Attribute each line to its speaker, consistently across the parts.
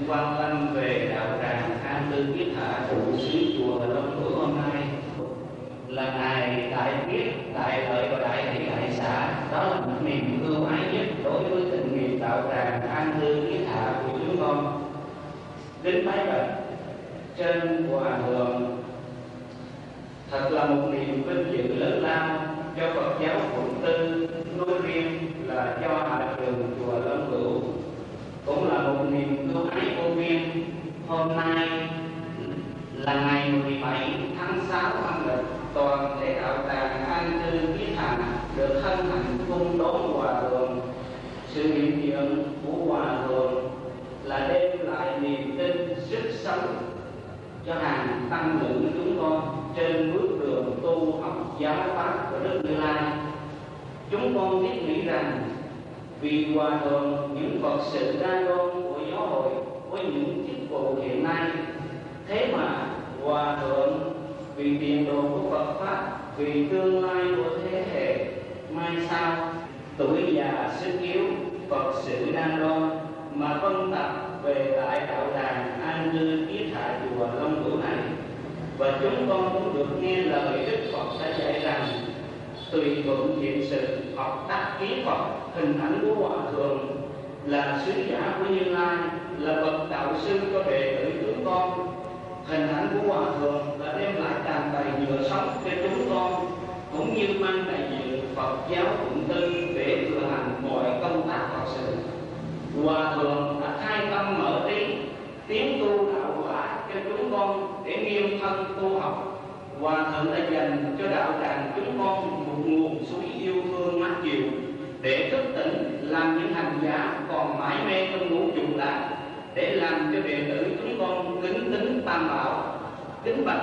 Speaker 1: quan tâm về đạo tràng An Tư Kiết Hạ trụ xứ chùa Long Bửu hôm nay là ngài đại biết, đại lợi và đại hỷ đại xã. Đó là một niềm ưu ái nhất đối với tình nghiệp đạo tràng An Tư Kiết Hạ của chúng con. Kính bái bạch trên hòa thượng, thật là một niềm vinh dự lớn lao cho Phật giáo Quận Tư nói riêng, là cho hạ trường chùa Long Bửu cũng là một niềm ưu ái vô biên. Hôm nay là ngày 17 tháng 6 âm lịch, toàn thể đạo tràng An Tư Kiết Hạ được hân hạnh cung đón hòa thượng. Sự hiện diện của hòa thượng là đem lại niềm tin, sức sống cho hàng tăng nữ chúng con trên bước đường tu học giáo pháp của Đức Như Lai. Chúng con thiết nghĩ rằng vì hòa thượng, những Phật sự đa đoan của giáo hội với những chức vụ hiện nay, thế mà hòa thượng vì tiền đồ của Phật pháp, vì tương lai của thế hệ mai sau, tuổi già sức yếu, Phật sự đa đoan mà phân tập về tại đạo tràng An Tư Kiết Hạ chùa Long Bửu này. Và chúng con cũng được nghe lời Đức Phật đã dạy rằng tùy thuận thiện sự, học tác kiến Phật. Hình ảnh của hòa thượng là sứ giả của Như Lai, là bậc đạo sư cho đệ tử chúng con. Hình ảnh của hòa thượng là đem lại tràn đầy nhựa sống cho chúng con, cũng như mang đại diện Phật giáo Quận Tư để thừa hành mọi công tác Phật sự. Hòa thượng đã khai tâm mở trí, tiến tu đạo quả cho chúng con để nghiêm thân tu học. Hòa thượng đã dành cho đạo tràng chúng con một nguồn suối yêu thương mát dịu để thức tỉnh, làm những hành giả còn mãi mê trong ngũ trùng lạc, để làm cho đệ tử chúng con kính tín tam bảo. Kính bạch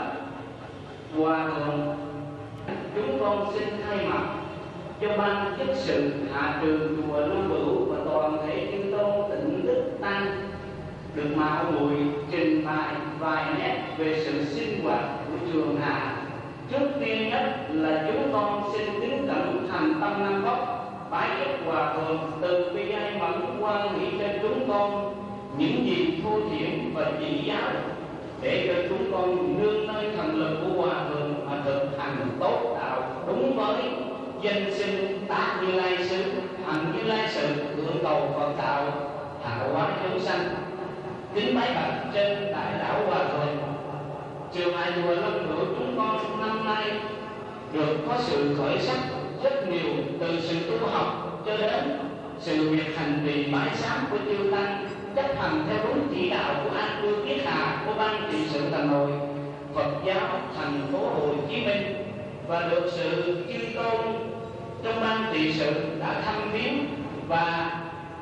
Speaker 1: hòa thượng, chúng con xin thay mặt cho ban chức sự hạ trường chùa Long Bửu và toàn thể chư tôn Tịnh Đức Tăng được mạo muội trình bày vài nét về sự sinh hoạt của trường hạ. Trước tiên nhất là chúng con xin kính cẩn thành tâm năm Phật bái yết hòa thượng từ bi ai mẫn quan nghĩ cho chúng con những gì thô thiển và chỉ giáo, để cho chúng con nương nơi thần lực của hòa thượng mà thực hành tốt đạo đúng với danh sinh tác Như Lai xứ, hành Như Lai sự, hưởng cầu Phật đạo, hạ hóa chúng sanh. Kính bái bạch trên đại đạo hòa thượng, trường hạ chùa Long Bửu chúng con năm nay được có sự khởi sắc rất nhiều, từ sự tu học cho đến sự việc hành trì bái sám của chư tăng, chấp hành theo đúng chỉ đạo của An Tư Kiết Hạ của ban trị sự Thành Hội Phật giáo thành phố Hồ Chí Minh, và được sự chư tôn trong ban trị sự đã thăm viếng, và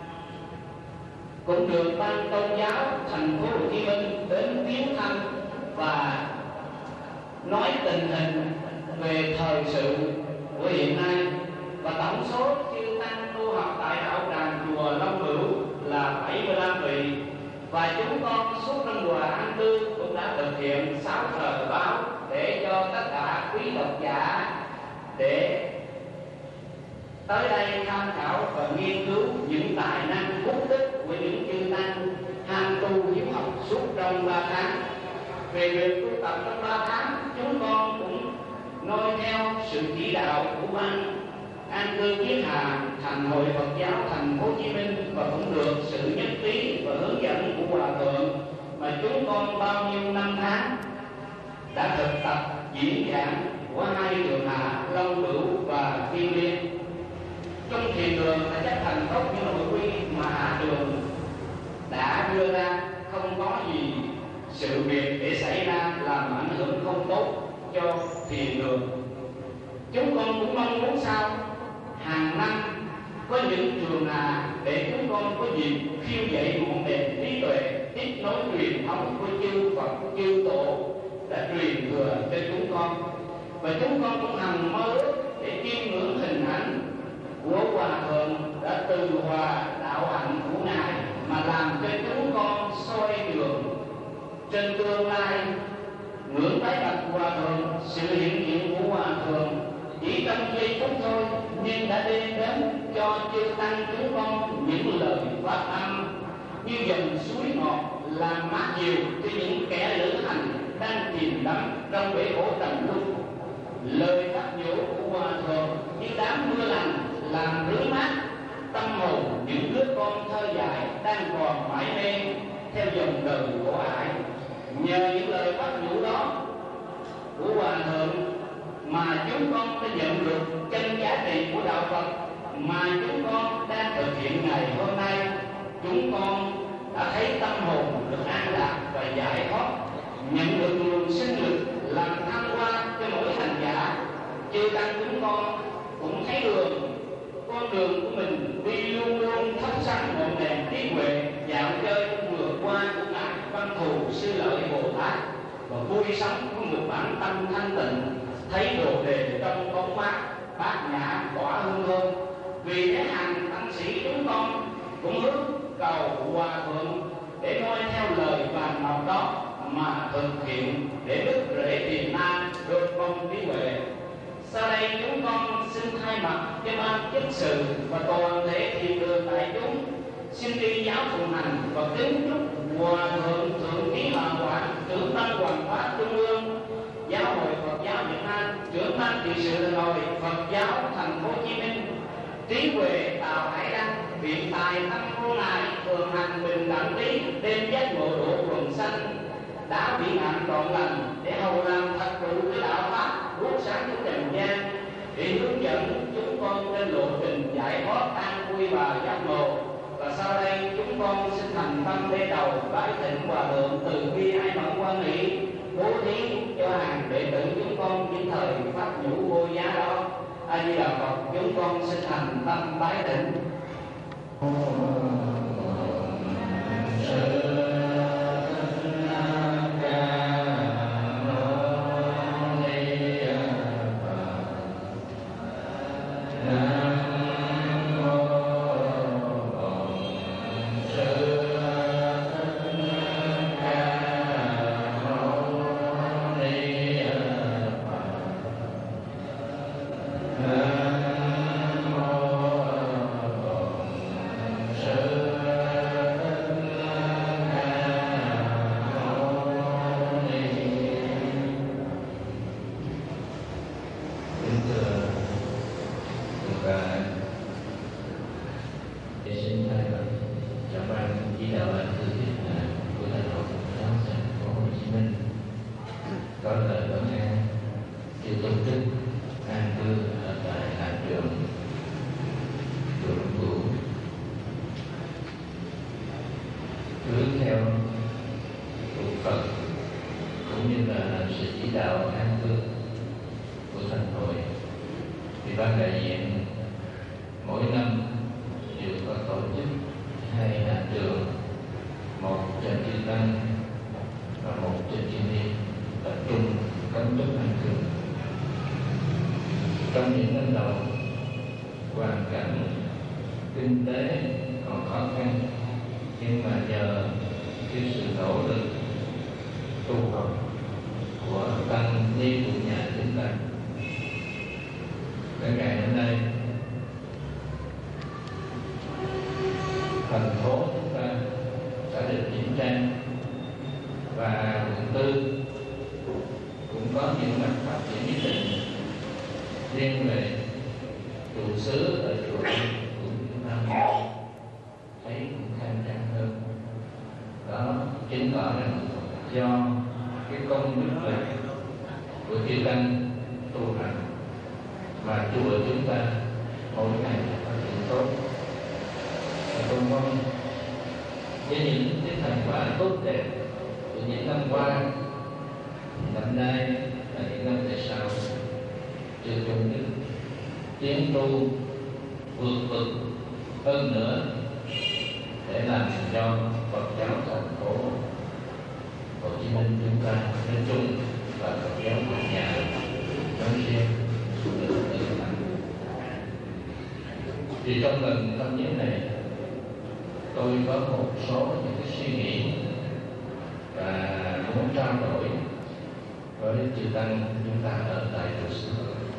Speaker 1: cũng được ban tôn giáo thành phố Hồ Chí Minh đến viếng thăm và nói tình hình về thời sự của hiện nay. Và tổng số chư tăng tu học tại đạo tràng chùa Long Bửu là 75 vị, và chúng con suốt năm Hòa An Tư cũng đã thực hiện 6 tờ báo để cho tất cả quý độc giả để tới đây tham khảo và nghiên cứu những tài năng bút tích của những chư tăng ham tu hiếu học suốt trong 3 tháng. Về việc tu tập trong 3 tháng, chúng con cũng noi theo sự chỉ đạo của ban An Tư Kiết Hạ thành Hội Phật giáo thành phố Hồ Chí Minh, và cũng được sự nhất trí và hướng dẫn của hòa thượng mà chúng con bao nhiêu năm tháng đã thực tập diễn giảng của hai trường hạ Long Bửu và Thiên Liên. Trong thiền đường đã chấp hành tốt những nội quy mà hạ trường đã đưa ra, không có gì sự việc để xảy ra làm ảnh hưởng không tốt cho thiền đường. Chúng con cũng mong muốn sao hàng năm có những trường hạ để chúng con có dịp khiêu dậy ngọn đèn trí tuệ, tiếp nối truyền thống của chư Phật chư Tổ đã truyền thừa cho chúng con. Và chúng con cũng hằng mơ ước để chiêm ngưỡng hình ảnh của hòa thượng đã từ hòa đạo hạnh của ngài mà làm cho chúng con soi đường trên tương lai. Ngưỡng bái bạch hòa thượng, sự hiện diện của hòa thượng chỉ trong giây phút thôi, nhưng đã đem đến cho chư tăng chúng con những lời phát âm như dòng suối ngọt làm mát dịu cho những kẻ lữ hành đang chìm đắm trong bể khổ trần luân. Lời phát nhủ của Hòa Thượng như đám mưa lành làm rưới mát tâm hồn những đứa con thơ dại đang còn mãi mê theo dòng đời khổ ải. Nhờ những lời phát nhủ đó của Hòa Thượng mà chúng con đã nhận được chân giá trị của đạo Phật mà chúng con đang thực hiện ngày hôm nay. Chúng con đã thấy tâm hồn được an lạc và giải thoát, nhận được nguồn sinh lực làm thăng hoa cho mỗi hành giả. Chư tăng chúng con cũng thấy con đường của mình đi luôn luôn thắp sáng ngọn đèn trí huệ, dạo chơi vừa qua của ngài Văn Thù Sư Lợi Bồ Tát, và vui sống của một bản tâm thanh tịnh, thấy đồ đề trong bóng mát bát nhã tỏa hương thơm. Vì thế hành tăng sĩ chúng con cũng ước cầu Hòa Thượng để noi theo lời vàng ngọc đó mà thực hiện để đức rễ Thiền Nam được phong trí huệ. Sau đây chúng con xin thay mặt cho ban chấp sự và toàn thể thiền đường đại chúng xin tri giáo phụng hành và kính chúc Hòa Thượng Thượng Ký Hòa Quảng, trưởng ban Hoàng pháp Trung ương Giáo hội Phật giáo Việt Nam, trưởng ban trị sự Hội Phật giáo Thành phố Hồ Chí Minh, trí huệ Tào Hải Đăng, biện tài tâm vô ngại, thường hành bình đẳng trí, đêm giác ngộ độ quần sanh, đã bị hạn trọn lành để hầu làm thật sự cái đạo pháp đuốc sáng trong trần gian, để hướng dẫn chúng con trên lộ trình giải thoát an vui và giác ngộ. Và sau đây chúng con xin thành tâm đế đầu bái thỉnh Hòa Thượng từ bi ai mẫn quan nghị bố thí cho hàng đệ tử chúng con những thời pháp nhũ vô giá đó. A Di Đà Phật, chúng con xin thành tâm bái thỉnh.
Speaker 2: Thì trong lần tâm nhớ này, tôi có một số những cái suy nghĩ và muốn trao đổi với chư tăng chúng ta ở tại trụ sở.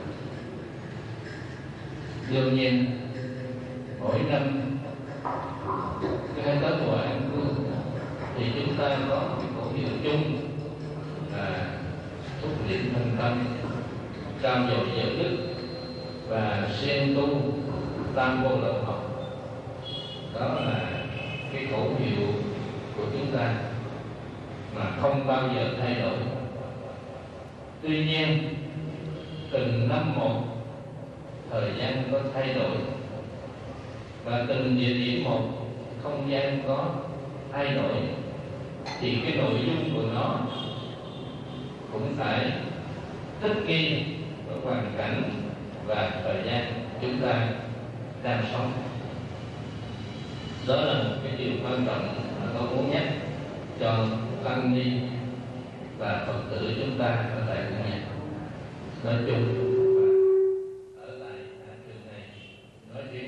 Speaker 2: Đương nhiên mỗi năm cái tới mùa an cư thì chúng ta có cái khẩu hiệu chung là thúc liễm thân tâm, trao dồi giới đức và siêng tu tam vô lậu học. Đó là cái khẩu hiệu của chúng ta mà không bao giờ thay đổi. Tuy nhiên từng năm một, thời gian có thay đổi, và từng địa điểm một, không gian có thay đổi, thì cái nội dung của nó cũng phải thích nghi với hoàn cảnh và thời gian chúng ta đang sống. Đó là một cái điều quan trọng mà tôi muốn nhắc cho tăng ni và Phật tử chúng ta ở tại Cung Nhạc nói chung và ở tại trường này nói riêng.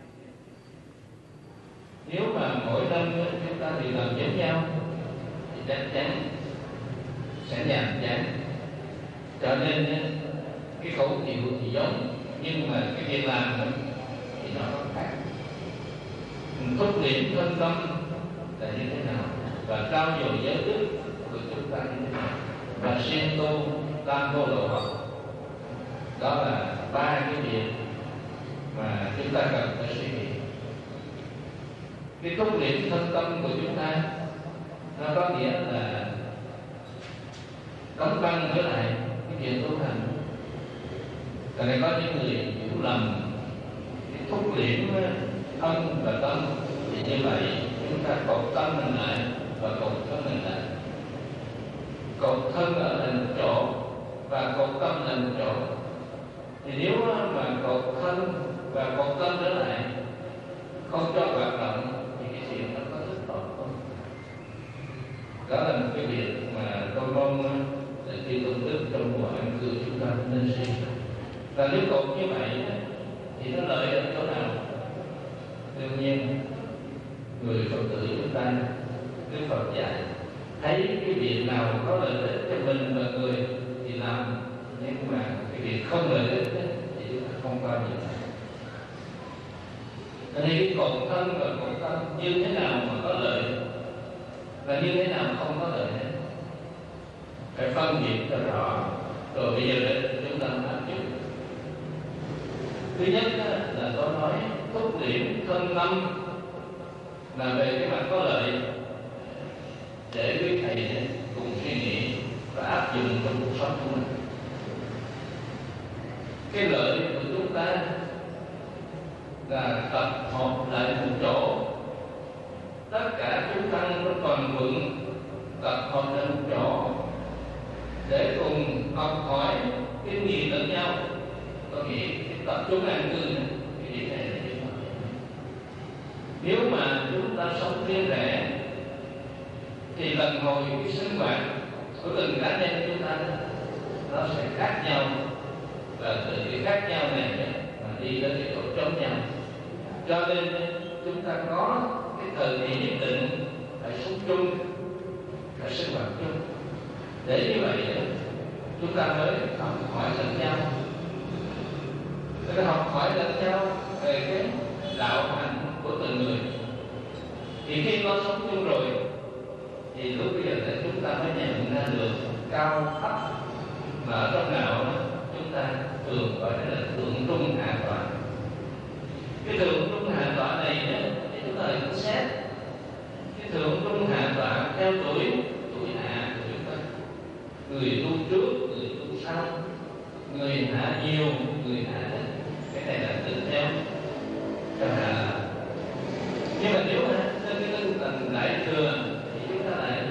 Speaker 2: Nếu mà mỗi năm chúng ta đều làm giống nhau thì chắc chắn sẽ nhàm chán. Cho nên cái khẩu hiệu thì giống, nhưng mà cái việc làm thì nó khác. Thúc liễm thân tâm là như thế nào, và trao dồi giới đức của chúng ta như thế nào, và siêng tu tam vô lậu học. Đó là ba cái việc mà chúng ta cần phải suy nghĩ. Cái thúc liễm thân tâm của chúng ta nó có nghĩa là đóng băng với lại cái chuyện tu hành. Tại này có những người hiểu lầm cái thúc liễm thân và tâm, thì như vậy chúng ta cột tâm mình lại và cột thân mình lại. Cột thân ở là một chỗ và cột tâm là một chỗ. Thì nếu mà cột thân và cột tâm trở lại không cho hoạt động thì cái chuyện nó có thích hợp không? Đó là một cái việc mà tôi mong để khi tổ chức trong mùa an cư chúng ta nên suy. Và nếu cột như vậy thì nó lợi ở chỗ nào? Đương nhiên người Phật tử chúng ta, Đức Phật dạy thấy cái việc nào có lợi ích cho mình và người thì làm, nhưng mà cái việc không lợi ích thì chúng ta không bao giờ làm. Thì cái cột thân và cột tâm như thế nào mà có lợi và như thế nào không có lợi hết, phải phân biệt cho rõ, rồi bây giờ để chúng ta áp dụng. Thứ nhất là tôi nói thúc liễm thân tâm là về cái mặt có lợi, để quý thầy cùng suy nghĩ và áp dụng trong cuộc sống của mình. Cái lợi của chúng ta là tập hợp lại một chỗ, tất cả chúng tăng trong toàn vượng tập hợp lại một chỗ để cùng học hỏi kinh nghiệm lẫn nhau. Tôi nghĩ cái tập trung an cư này, cái điểm này là điểm quan trọng. Nếu mà chúng ta sống riêng rẽ thì lần hồi cái sinh hoạt của từng cá nhân chúng ta nó sẽ khác nhau, và từ cái khác nhau này mà đi đến cái chỗ chống nhau. Cho nên chúng ta có cái thời kỳ nhất định phải sống chung, phải sinh hoạt chung, để như vậy chúng ta mới học hỏi lẫn nhau. Cái học hỏi lẫn nhau về cái đạo hạnh của từng người. Thì khi có sống chung rồi thì lúc bây giờ chúng ta mới nhận ra được cao thấp, mà ở trong đạo chúng ta thường gọi là thượng trung hạ tọa. Cái thượng trung hạ tọa này thì chúng ta cũng xét cái thượng trung hạ tọa theo tuổi hạ của chúng ta. Người tu trước, người tu sau, người hạ nhiều, người hạ ít. Cái này là tự theo cho hạ. Nhưng mà nếu trên cái tinh thần đại thừa thì chúng ta lại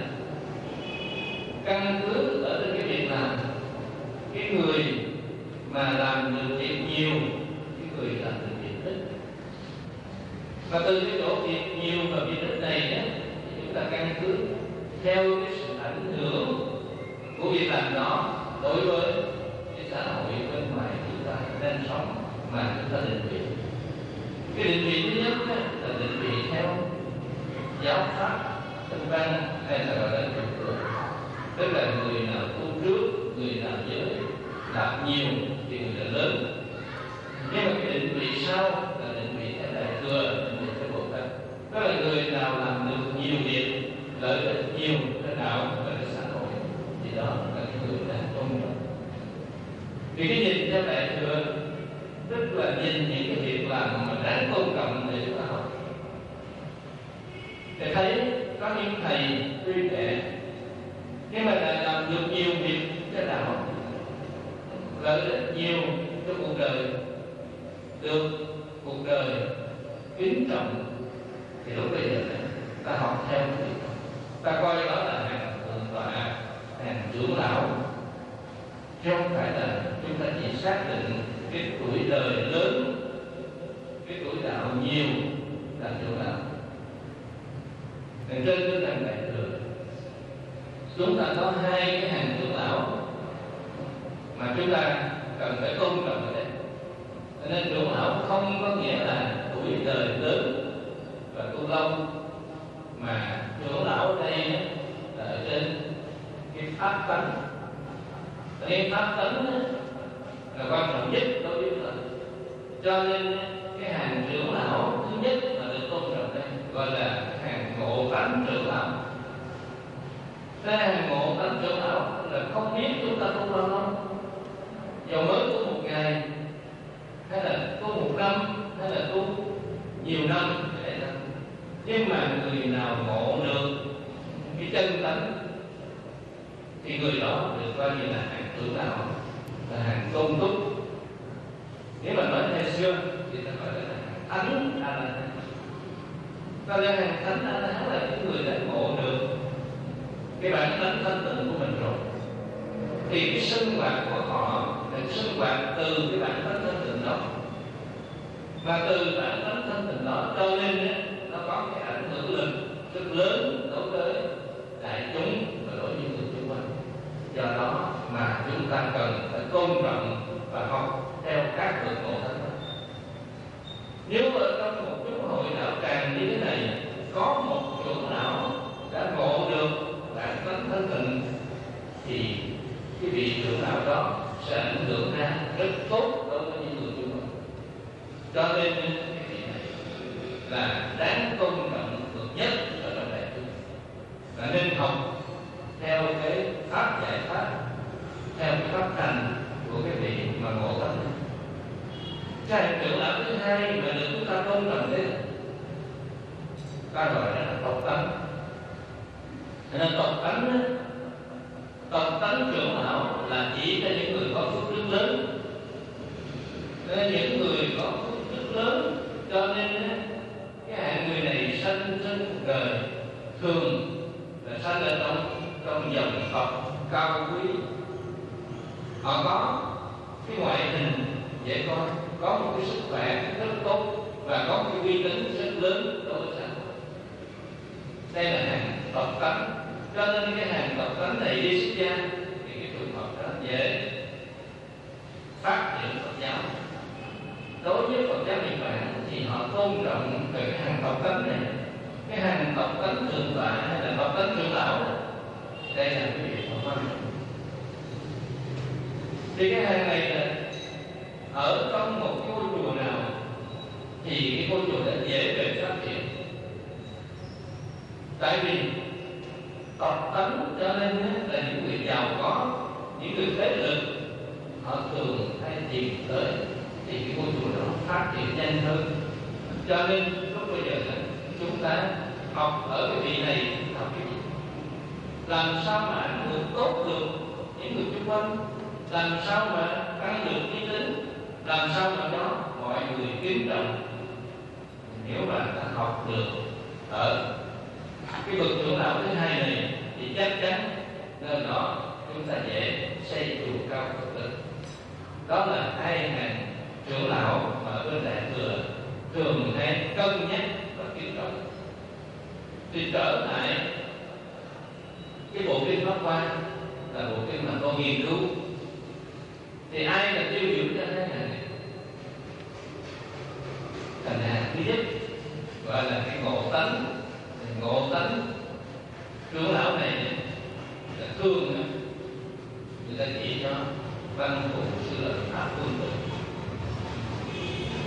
Speaker 2: căn cứ ở trên cái việc là cái người mà làm được việc nhiều, cái người làm được việc ít. Và từ cái chỗ việc nhiều và việc ít này thì chúng ta căn cứ theo cái sự ảnh hưởng của việc làm đó đối với cái xã hội bên ngoài chúng ta đang sống mà chúng ta định vị. Cái định vị thứ nhất là định vị theo giáo pháp tinh văn hay là gọi là trật tự, tức là người nào tu trước, người nào giới làm nhiều thì người là lớn. Nhưng mà cái định vị sau là định vị theo đại thừa, định vị theo Bồ Tát, tức là người nào làm được nhiều việc lợi ích nhiều cho đạo và cho xã hội, thì đó là cái người đang tôn trọng. Vì cái nhìn theo Đại Thừa rất là nhìn những cái việc làm mà đáng tôn trọng để chúng ta học. Thầy thấy có những thầy tuy trẻ nhưng mà lại làm được nhiều việc cho đạo, lợi ích nhiều cho cuộc đời, được cuộc đời kính trọng, thì lúc bây giờ ta học theo cái việc đó, ta coi đó là hàng thượng tọa, hàng trưởng lão, chứ không phải là chúng ta chỉ xác định cái tuổi đời lớn, cái tuổi đạo nhiều là trưởng lão. Trên tinh thần Đại Thừa, chúng ta có hai cái hàng trưởng lão mà chúng ta cần phải tôn trọng ở đây. Cho nên trưởng lão không có nghĩa là tuổi đời lớn và tu lâu, mà trưởng lão ở đây là ở trên cái pháp tánh. Cái pháp tánh là quan trọng nhất đối với mình. Cho nên cái hàng trưởng lão thứ nhất mà được tôn trọng đây gọi là hàng ngộ tánh trưởng lão. Cái hàng ngộ tánh trưởng lão là không biết chúng ta tu lâu không, dầu mới tu một ngày, hay là tu một năm, hay là tu nhiều năm, nhưng mà người nào ngộ được cái chân tánh thì người đó được coi như là hàng trưởng lão, là hàng tôn túc. Nếu mà nói theo xưa thì ta gọi là thánh A La Hán. Coi ra hàng thánh A La Hán là những người đã ngộ được cái bản tánh thanh tịnh của mình rồi, thì cái sinh hoạt của họ là sinh hoạt từ cái bản tánh thanh tịnh đó, và từ bản tánh thanh tịnh đó cho nên nó có cái ảnh hưởng lực rất lớn đối với đại chúng và đối với người xung quanh. Do đó mà chúng ta cần phải tôn trọng và học theo các bậc ngộ thánh. Nếu ở trong một chúng hội đạo tràng như thế này có một trưởng lão đã ngộ được bản tánh thanh tịnh, thì cái vị trưởng lão đó sẽ ảnh hưởng ra rất tốt đối với những người xung quanh. Cho nên cái vị này là đáng tôn trọng bậc nhất ở trong đại chúng, và nên học theo cái pháp giải pháp, theo cái pháp hành của cái vị mà ngộ tánh. Cái hàng trưởng lão thứ hai mà được chúng ta tôn trọng đấy, ta gọi là tộc tánh. Nên tộc tánh trưởng lão là chỉ cho những người có phước đức lớn. Nên những người có phước đức lớn, cho nên cái hạng người này sanh trên cuộc đời thường là sanh ở trong dòng tộc cao quý. Họ có cái ngoại hình dễ coi, có một cái sức khỏe rất tốt và có cái uy tín rất lớn đối với xã hội. Đây là hàng tộc tánh. Cho nên cái hàng tộc tánh này đi xuất gia thì cái trường hợp đó dễ phát triển Phật giáo. Đối với Phật giáo Nhật Bản thì họ tôn trọng về cái hàng tộc tánh này. Cái hàng tộc tánh thượng tọa hay là tộc tánh trưởng lão, đây là cái việc quan trọng. Thì cái hàng này là ở trong một cái ngôi chùa nào thì cái ngôi chùa đó dễ về phát triển. Tại vì tộc tánh cho nên là những người giàu có, những người thế lực, họ thường hay tìm tới thì cái ngôi chùa đó phát triển nhanh hơn. Cho nên lúc bây giờ chúng ta học ở cái vị này học cái gì? Làm sao mà ảnh hưởng tốt được những người xung quanh, làm sao mà tăng được uy tín, làm sao mà đó mọi người kính trọng. Nếu mà ta học được ở cái bậc trưởng lão thứ hai này thì chắc chắn nơi đó chúng ta dễ xây chùa cao Phật lực. Đó là hai hàng trưởng lão mà bên Đại Thừa thường hay cân nhắc và kính trọng. Thì trở lại cái bộ kinh Pháp Hoa là bộ kinh mà tôi nghiên cứu, thì ai là tiêu biểu cho hai hàng này? Thành hàng thứ nhất gọi là cái ngộ tánh. Ngộ tánh trưởng lão này là thường người ta chỉ cho Văn Thù Sư Lợi Pháp Phương Trụ.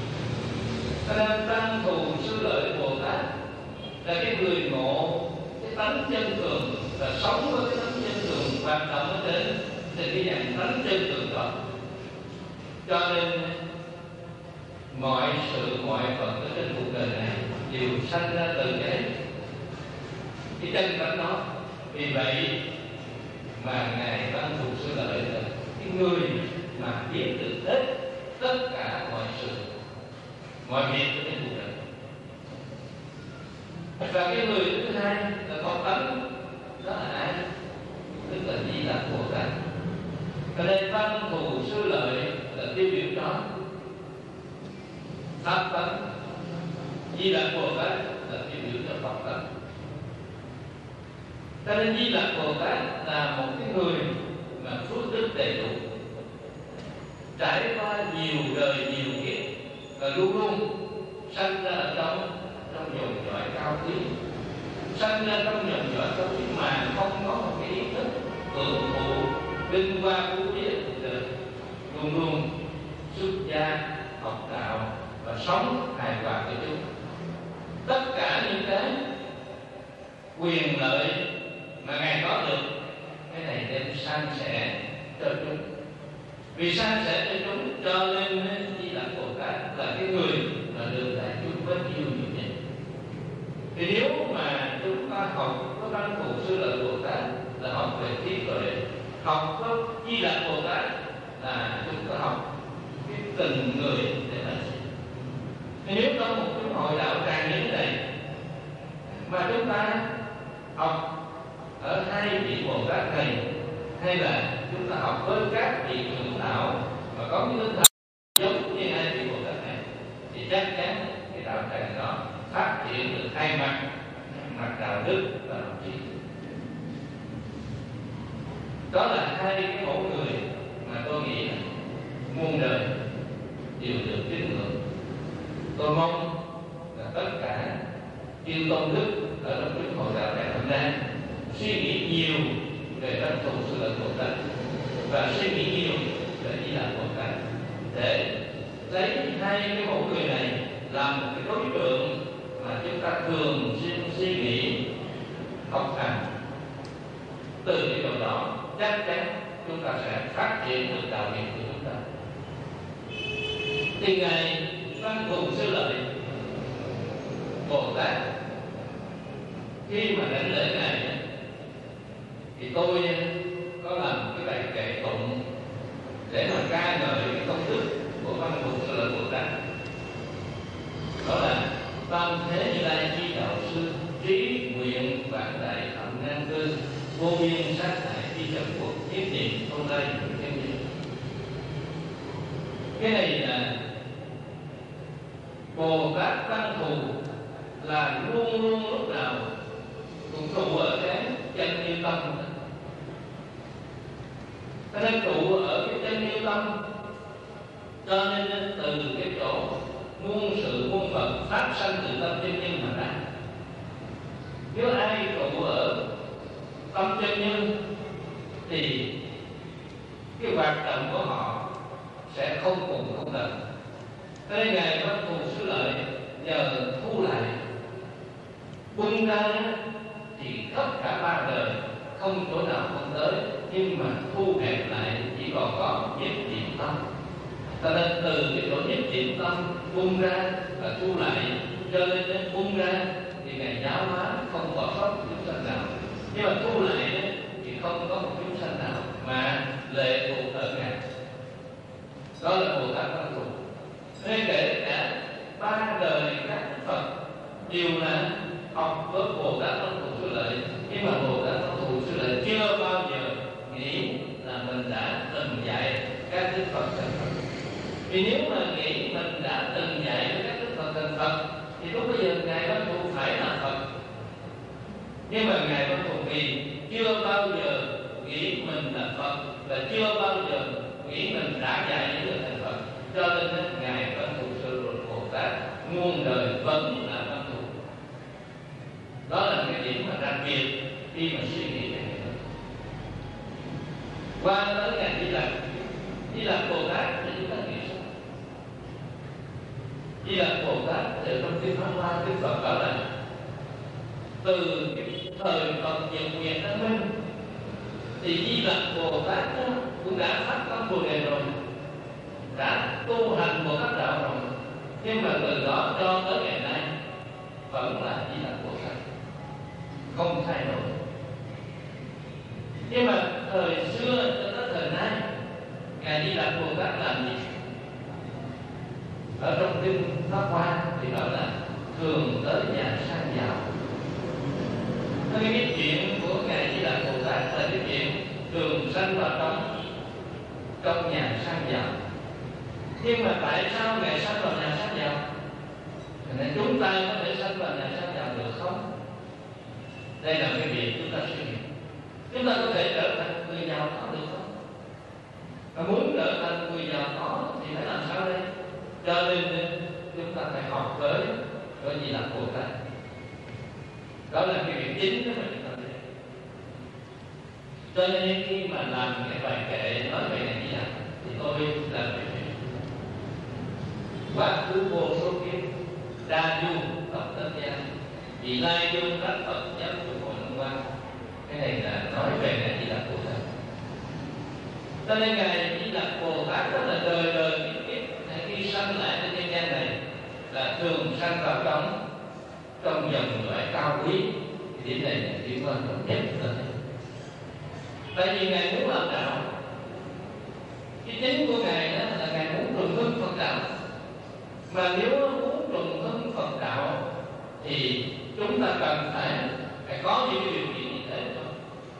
Speaker 2: Cho nên Văn Thù Sư Lợi Bồ Tát là cái người ngộ cái cái tánh chân thường và sống với cái tánh chân thường, hoạt động ở trên cái dạng tánh chân thường đó. Cho nên mọi sự mọi vật ở trên cuộc đời này đều sanh ra từ cái chân tánh đó. Vì vậy mà ngài Văn Thù Sư Lợi là cái người mà biết được hết tất cả mọi sự mọi việc ở trên cuộc đời. Và cái người thứ hai là con tánh, đó là ai? Tức là Di Lặc Bồ Tát. Cho nên Văn Thù Sư Lợi là tiêu biểu đó. Pháp tánh, Di Lặc Bồ Tát là tiêu biểu cho Phật tánh. Cho nên Di Lặc Bồ Tát là một cái người mà phước đức đầy đủ, trải qua nhiều đời nhiều kiếp và luôn luôn sanh ra ở trong dòng dõi cao quý, sanh ra trong dòng dõi cao quý mà không có một cái ý thức hưởng thụ vinh hoa phú quý, luôn luôn xuất gia học đạo và sống hài hòa với chúng. Tất cả những cái quyền lợi mà ngài có được, cái này đem san sẻ cho chúng. Vì san sẻ cho chúng cho nên Di Lặc Bồ Tát là cái người mà được đại chúng với nhiều những gì. Thì nếu mà chúng ta học với Văn Thù Sư Lợi Bồ Tát là học về trí tuệ, học với Di Lặc Bồ Tát là chúng ta học cái tình người để là gì. Thì nếu trong một cái hội đạo tràng như thế này mà chúng ta học ở hai vị Bồ Tát này, hay là chúng ta học với các vị trưởng đạo mà có cái tinh thần giống như hai vị Bồ Tát này, thì chắc chắn cái đạo tràng đó phát triển được hai mặt đạo đức và lòng trí. Đó là hai cái mẫu người mà tôi nghĩ là muôn đời đều được tín ngưỡng. Tôi mong là tất cả chư tôn đức ở trong chúng hội đạo tràng hôm nay suy nghĩ nhiều về Văn Thù Sư Lợi Bồ Tát và suy nghĩ nhiều về Di Lặc Bồ Tát, để lấy hai cái mẫu người này làm một cái đối tượng mà chúng ta thường xuyên suy nghĩ học hành. Từ cái điều đó chắc chắn chúng ta sẽ phát triển được đạo nghiệp của chúng ta. Thì ngài Văn Thù Sư Lợi Bồ Tát khi mà đảnh lễ ngài thì tôi có làm cái bài kệ tụng để mà ca ngợi cái công đức của Văn Thù Sư Lợi Bồ Tát. Đó là: tam thế Như Lai chi đạo sư, trí nguyện vạn đại thậm ngang cư, vô biên sát hại chi trần quốc, thiết niệm không lai hữu thiên địa. Cái này là Bồ Tát Văn Thù là luôn luôn lúc nào cũng trụ ở cái chân như tâm. Cho nên trụ ở cái chân như tâm, cho nên từ cái chỗ muôn sự muôn vật phát sanh từ tâm chân nhân mà ra. Nếu ai trụ ở tâm chân nhân thì cái hoạt động của họ sẽ không cùng không đợi. Cho nên ngài Văn Thù Sư Lợi nhờ thu lại, bung ra thì tất cả ba đời không chỗ nào không tới, nhưng mà thu hẹp lại chỉ còn có nhất điểm tâm. Cho nên từ cái chỗ nhất điểm tâm bung ra và thu lại, cho nên bung ra thì ngài giáo hóa không bỏ sót chúng sanh nào, nhưng mà thu lại thì không có một chúng sanh nào mà lệ thuộc ở ngài. Đó là Bồ Tát Văn Thù. Nên kể cả ba đời các Phật đều là học với Bồ Tát Văn Thù Sư Lợi, nhưng mà Bồ Tát Văn Thù Sư Lợi chưa bao giờ nghĩ là mình đã từng dạy các đức Phật thành Phật. Vì nếu mà nghĩ mình đã từng dạy với các đức Phật thành Phật thì lúc bây giờ ngài Văn Thù phải là Phật. Nhưng mà ngài Văn Thù vì chưa bao giờ nghĩ mình là Phật và chưa bao giờ nghĩ mình đã dạy những người thành Phật, cho nên ngài Văn Thù Sư Bồ Tát muôn đời vẫn là Văn Thù. Đó là cái điểm mà đặc biệt khi mà suy nghĩ về này. Qua tới ngài Di Lặc Bồ Tát thì chúng ta nghĩ sao? Di Lặc Bồ Tát ở trong kinh Pháp Hoa, Đức Phật bảo là từ cái thời còn Nhật Nguyệt Đăng Minh thì Di Lặc Bồ Tát cũng đã phát tâm Bồ Đề rồi, đã tu hành một các đạo rồi, nhưng mà từ đó cho tới ngày nay vẫn là Di Lặc Bồ Tát, không thay đổi. Nhưng mà thời xưa cho tới thời nay, ngài Di Lặc Bồ Tát làm gì? Ở trong kinh Pháp Hoa thì nói là thường tới nhà sang giàu. Cái chuyện của ngài Di Lặc Bồ Tát là cái chuyện thường sanh vào trong nhà sang giàu. Nhưng mà tại sao ngài sanh vào nhà sang giàu? Nên chúng ta có thể sanh vào nhà sang giàu được không? Đây là cái việc chúng ta suy nghĩ. Chúng ta có thể trở thành người giàu có được không? Và muốn trở thành người giàu có thì phải làm sao đây? Cho nên chúng ta phải học với Di Lặc Bồ Tát. Đó là cái việc chính đó mà chúng ta thấy. Cho nên khi mà làm cái bài kệ nói về ngài Di Lặc thì tôi làm cái chuyện quá khứ vô số kiếp đa du khắp tất gian, vì lai dung các Phật giáo của hội Long Quang. Cái này là nói về ngài Di Lặc Bồ Tát. Cho nên ngài Di Lặc Bồ Tát rất là đời đời kiếp khi sanh lại trên thế gian này là thường sanh vào trong dòng loại cao quý. Thì điểm này là điểm quan trọng nhất là thế. Tại vì ngài muốn làm đạo, cái chính của ngài đó là ngài muốn trùng hưng Phật đạo. Mà nếu muốn trùng hưng Phật đạo thì chúng ta cần phải có những điều kiện như thế thôi.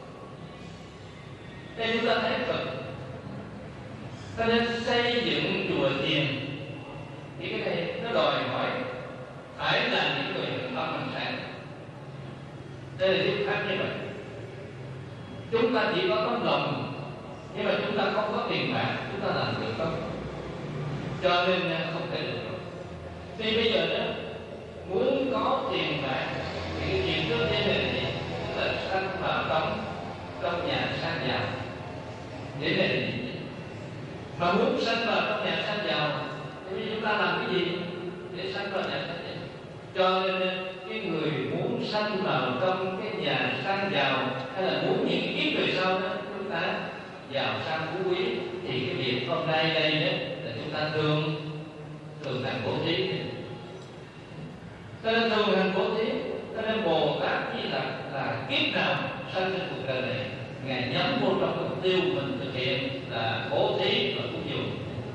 Speaker 2: Đây chúng ta thấy Phật cho nên xây dựng chùa chiền thì cái này nó đòi hỏi phải là những người tâm hành sáng. Đây là điều khác như vậy. Chúng ta chỉ có tấm lòng, nhưng mà chúng ta không có tiền bạc, chúng ta làm được không? Cho nên không thể được. Thì bây giờ đó muốn có tiền bạc thì cái chuyện trước tiên này là sanh vào trong nhà sang giàu. Thế này là mà muốn sanh vào trong nhà sang giàu thì chúng ta làm cái gì để sanh vào nhà sang giàu? Cho nên cái người muốn sanh vào trong cái nhà sang giàu hay là muốn những kiếp về sau đó chúng ta giàu sang phú quý thì cái việc hôm nay đây đó là chúng ta thường hành bố thí. Cho nên thường hành bố thí, cho nên Bồ Tát Di Lặc là kiếp nào sanh trên cuộc đời này ngài nhắm vô trong mục tiêu mình thực hiện là bố thí và cúng dường.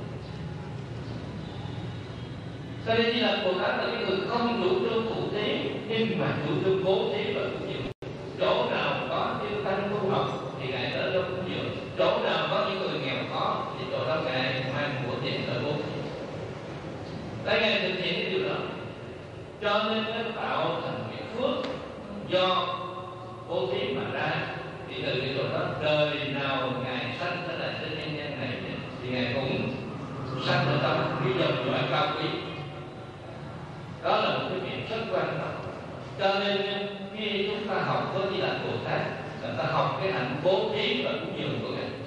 Speaker 2: Cho nên Di Lặc Bồ Tát là cái người không chủ trương thụ thí nhưng mà chủ trương bố thí và cúng dường. Chỗ nào có chư tăng tu học thì ngài ở đó cúng dường, chỗ nào có những người nghèo khó thì chỗ đó ngài mang của tiền tới bố thí. Tại ngài thực hiện cái điều đó, cho nên nó tạo thành cái phước do bố thí mà ra. Thì từ cái chỗ đó đời nào ngài sanh trở lại trên nhân gian này thì ngài cũng sanh ở trong cái dòng loại cao quý. Đó là một cái việc rất quan trọng. Cho nên khi chúng ta học với Di Lặc Bồ Tát, chúng ta học cái hạnh bố thí và cúng dường của ngài.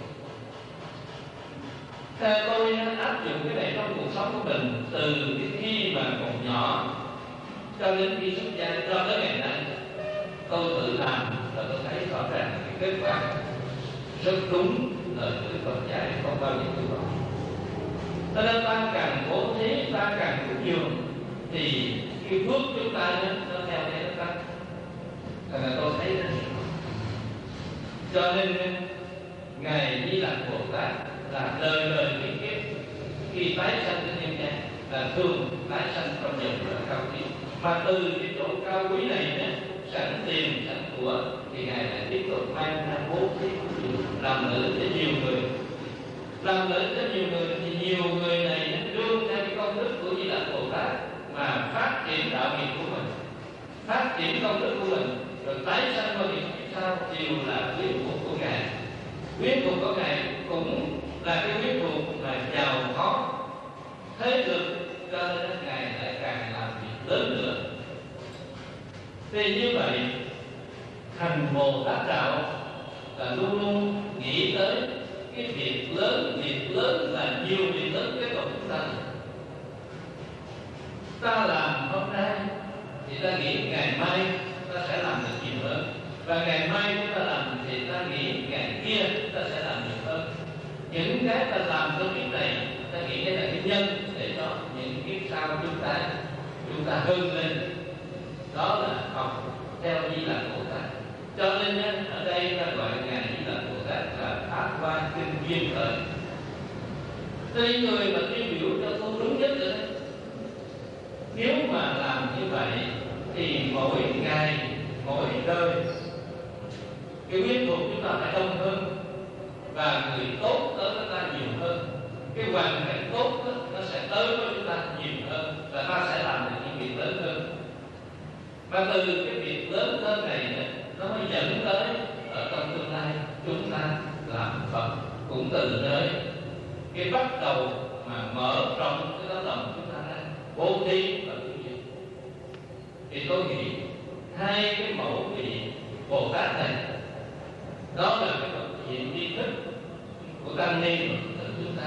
Speaker 2: Theo tôi áp dụng cái này trong cuộc sống của mình từ cái khi mà còn nhỏ cho đến khi xuất gia cho tới ngày nay, tôi tự làm và tôi thấy rõ ràng cái kết quả rất đúng lời của Đức Phật dạy, không bao giờ từ bỏ. Cho nên ta càng bố thí, ta càng cúng dường thì cái phước chúng ta nó theo thế nó tăng. Là tôi thấy đó. Cho nên ngài Di Lặc Bồ Tát là đời đời kiếp khi tái sanh trên nhân gian là thường tái sanh trong dòng cao quý. Mà từ cái chỗ cao quý này đó, sẵn tiền sẵn của thì ngài lại tiếp tục mang ra bố thí làm lợi cho nhiều người. Làm lợi cho nhiều người thì nhiều người này đương ra cái công đức của Di Lặc Bồ Tát mà phát triển đạo nghiệp của mình, phát triển công đức của mình, rồi tái sanh vào những kiếp sau đều là quyến thuộc của ngài. Quyến thuộc của ngài cũng là cái quyến thuộc mà giàu có thế lực, cho nên ngài lại càng làm việc lớn nữa. Thì như vậy hành Bồ Tát đạo là luôn luôn nghĩ tới cái việc lớn là nhiều việc lớn cái của chúng ta. Ta làm hôm nay thì ta nghĩ ngày mai ta sẽ làm được nhiều hơn. và ngày mai chúng ta làm thì ta nghĩ ngày kia chúng ta sẽ làm nhiều hơn. Những cái ta làm trong kiếp này ta nghĩ đây là cái nhân để cho những kiếp sau chúng ta hưng lên. Đó là học theo Di Lặc Bồ Tát. Cho nên ở đây ta gọi ngài Di Lặc Bồ Tát là Pháp Hoa Kinh Duyên Thời. Tuy người mà tiêu biểu cho tôi đúng nhất rồi đấy. Nếu mà làm như vậy thì mỗi ngày, mỗi đời cái huyết thuộc chúng ta phải đông hơn, và người tốt tới chúng ta nhiều hơn. Cái hoàn cảnh tốt đó, nó sẽ tới với chúng ta nhiều hơn, và ta sẽ làm được những việc lớn hơn. Và từ cái việc lớn hơn này nó mới dẫn tới ở trong tương lai chúng ta làm Phật cũng từ nơi cái bắt đầu mà mở rộng cái tấm lòng chúng ta ra bố thí và tu viện. Thì tôi nghĩ hai cái mẫu vị Bồ Tát này đó là cái bậc hiện tri thức của tăng ni và Phật tử chúng ta.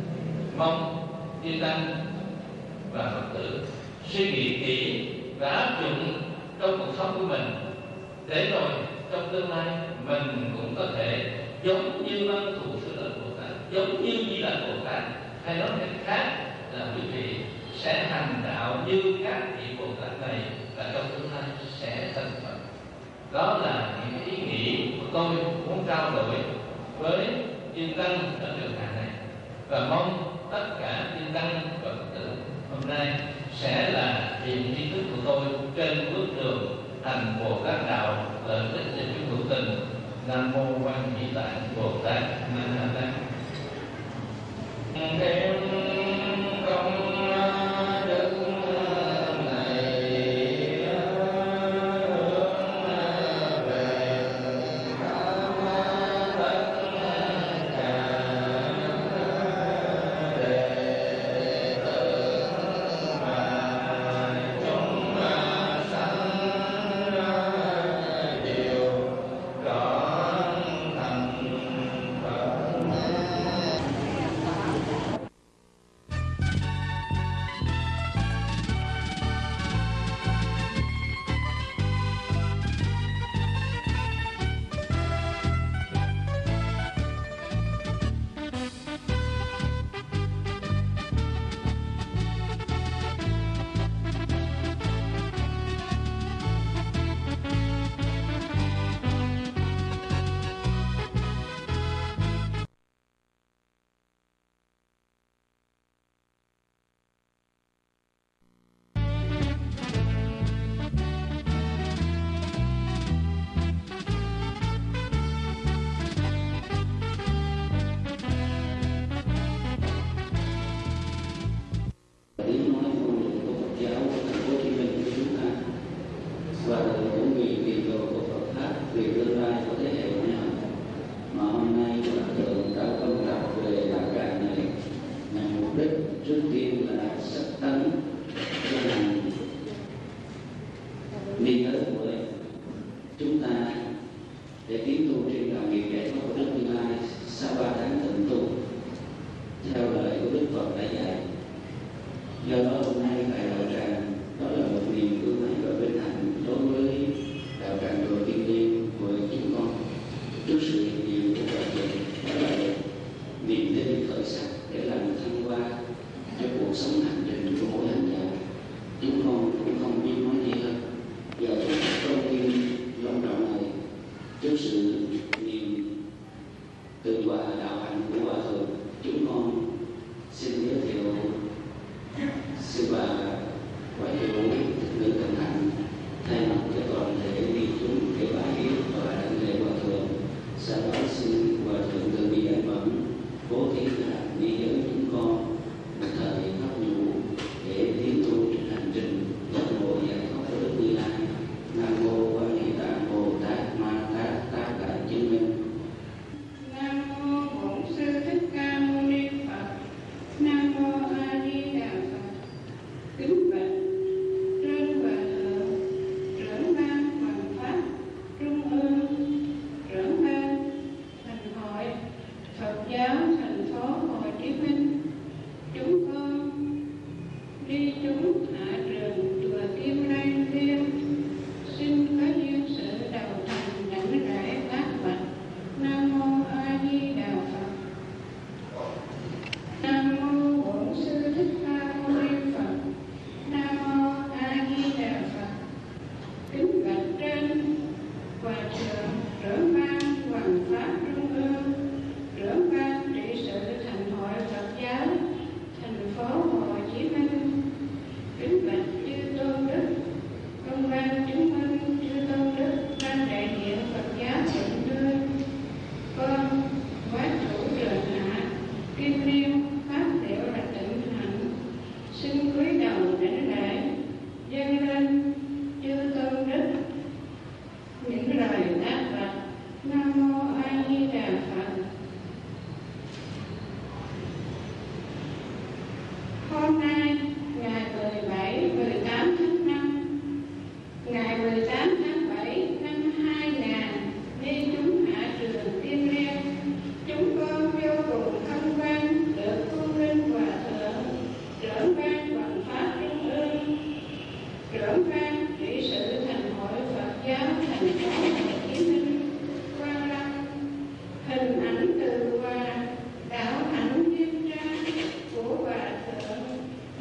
Speaker 2: Mong chư tăng và Phật tử suy nghĩ kỹ và áp dụng trong cuộc sống của mình, để rồi trong tương lai mình cũng có thể giống như Văn Thù Sư Lợi Bồ Tát, giống như Di Lặc Bồ Tát, hay nói cách khác là quý vị sẽ hành đạo như các vị Bồ Tát này, và trong tương lai sẽ thành Phật. Đó là những ý nghĩ của tôi muốn trao đổi với chư tăng ở trường hạ này, và mong tất cả chư tăng và Phật tử hôm nay sẽ là niềm tri thức của tôi trên bước đường thành Bồ Tát đạo lợi ích cho chúng hữu tình. Nam mô Quan Hỷ Tạng Bồ Tát Ma Ha Tát.
Speaker 3: Sư bà Hôm nay, ngày 18 tháng 5, ngày 18 tháng 7 năm 2000, khi chúng hạ trường Kim Liên, chúng con vô cùng hân hoan được Vua Linh Hòa Thượng, trưởng ban Hoằng Pháp Trung ương, trưởng ban trị sự Thành hội Phật giáo thành phố Hồ Chí Minh quan lâm hình ảnh từ Hòa, đạo hạnh nghiêm trang của Hòa Thượng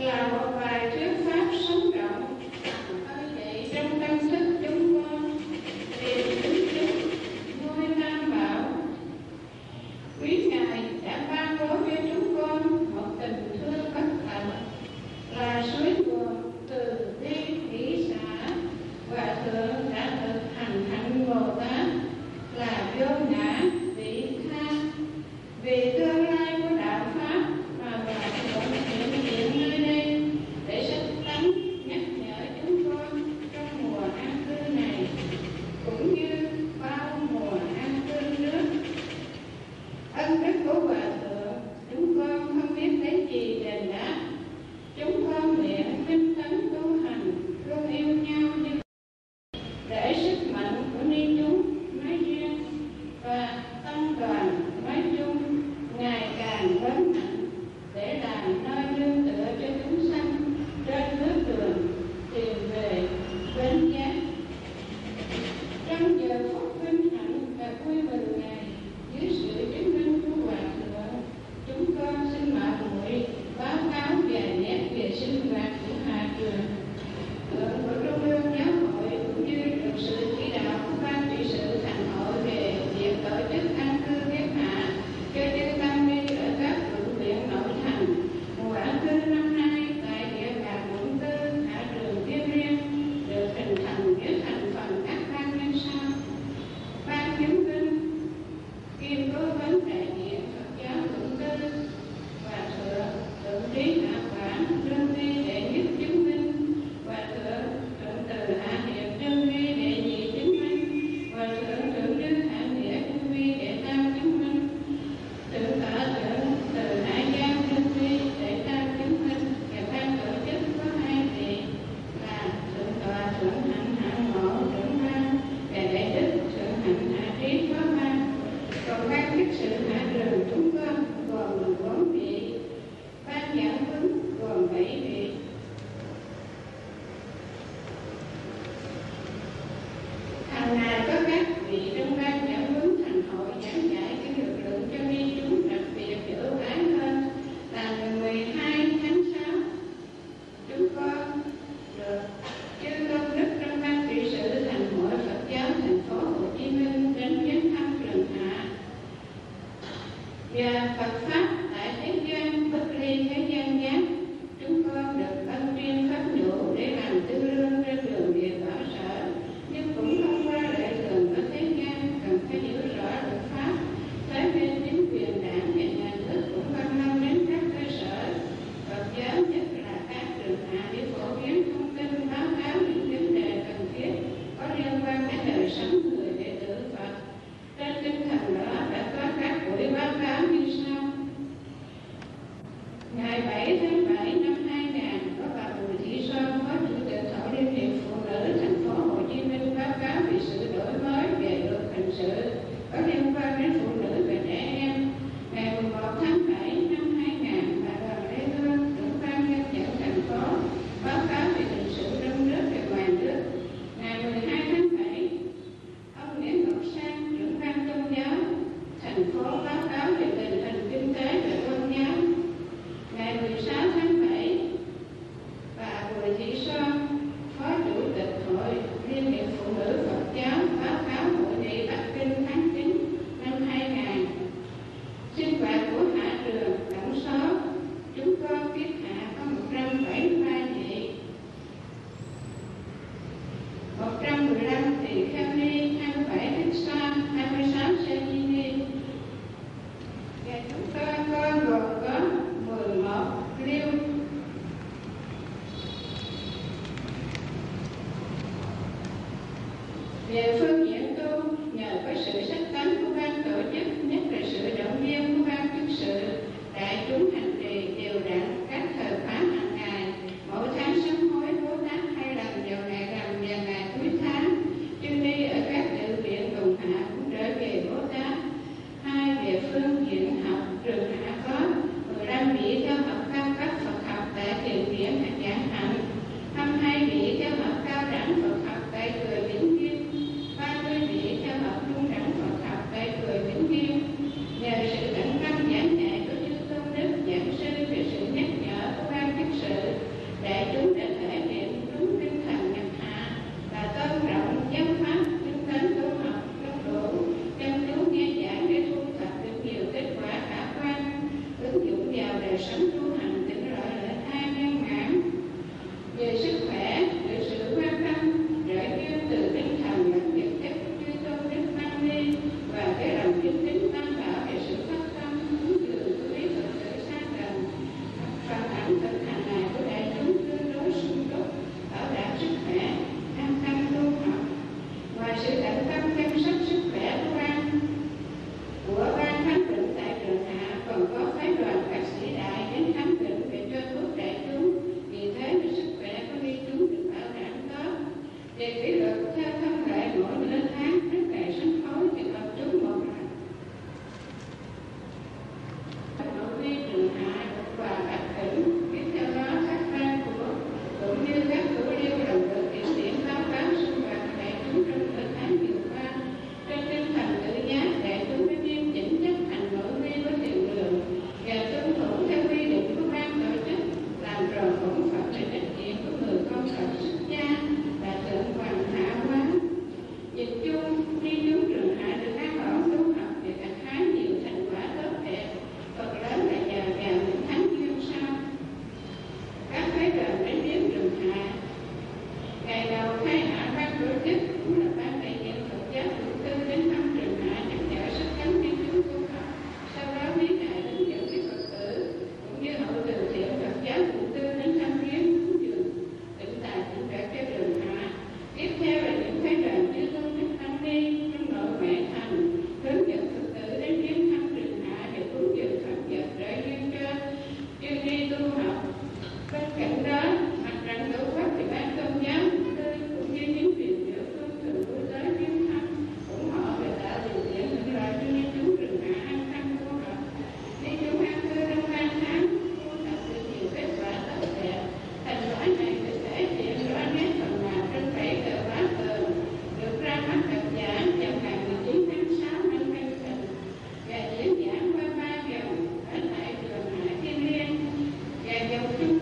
Speaker 3: dòng chung